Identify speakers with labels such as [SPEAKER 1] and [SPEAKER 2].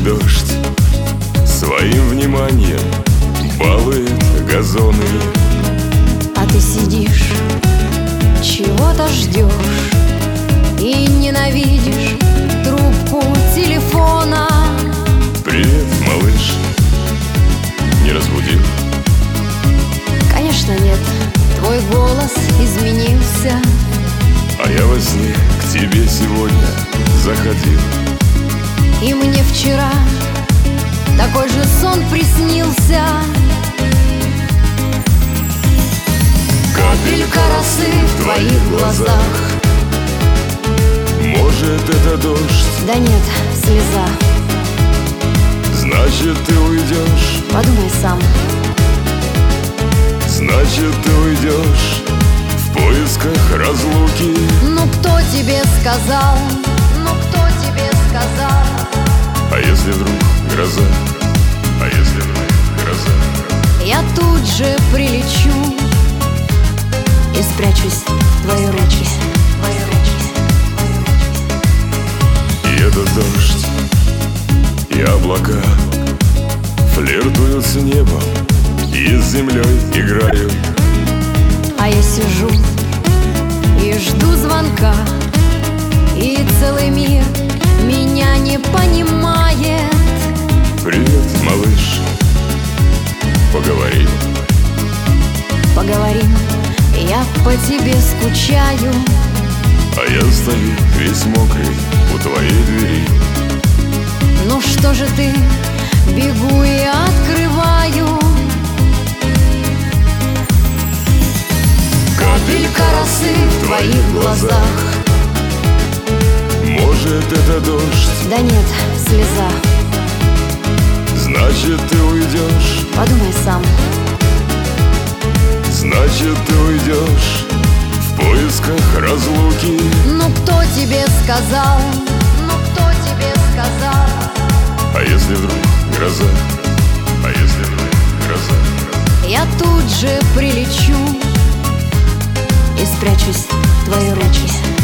[SPEAKER 1] дождь своим вниманием балует газоны.
[SPEAKER 2] А ты сидишь, чего-то ждешь и ненавидишь трубку телефона.
[SPEAKER 1] Привет, малыш, не разбудил?
[SPEAKER 2] Конечно нет, твой голос изменился.
[SPEAKER 1] А я во сне к тебе сегодня заходил.
[SPEAKER 2] И мне вчера такой же сон приснился. Капелька росы в твоих глазах.
[SPEAKER 1] Может, это дождь?
[SPEAKER 2] Да нет, слеза.
[SPEAKER 1] Значит, ты уйдешь?
[SPEAKER 2] Подумай сам.
[SPEAKER 1] Значит, ты уйдешь в поисках разлуки.
[SPEAKER 2] Ну кто тебе сказал? Ну кто тебе сказал?
[SPEAKER 1] А если вдруг гроза? А если вдруг гроза?
[SPEAKER 2] Я тут же прилечу и спрячусь в твои руки.
[SPEAKER 1] И этот дождь, и облака флиртуют с небом и с землей играют.
[SPEAKER 2] А я сижу и жду звонка, и целый мир меня не понимает.
[SPEAKER 1] Привет, малыш, поговорим.
[SPEAKER 2] Поговорим, я по тебе скучаю.
[SPEAKER 1] А я стою весь мокрый у твоей двери.
[SPEAKER 2] Ну что же ты, бегу и открываю. Капелька росы в твоих глазах.
[SPEAKER 1] Может, это дождь?
[SPEAKER 2] Да нет, слеза.
[SPEAKER 1] Значит, ты уйдешь?
[SPEAKER 2] Подумай сам.
[SPEAKER 1] Значит, ты уйдешь в поисках разлуки.
[SPEAKER 2] Ну кто тебе сказал? Ну кто тебе сказал?
[SPEAKER 1] А если вдруг гроза? А если вдруг гроза?
[SPEAKER 2] Я тут же прилечу и спрячусь в твои руки.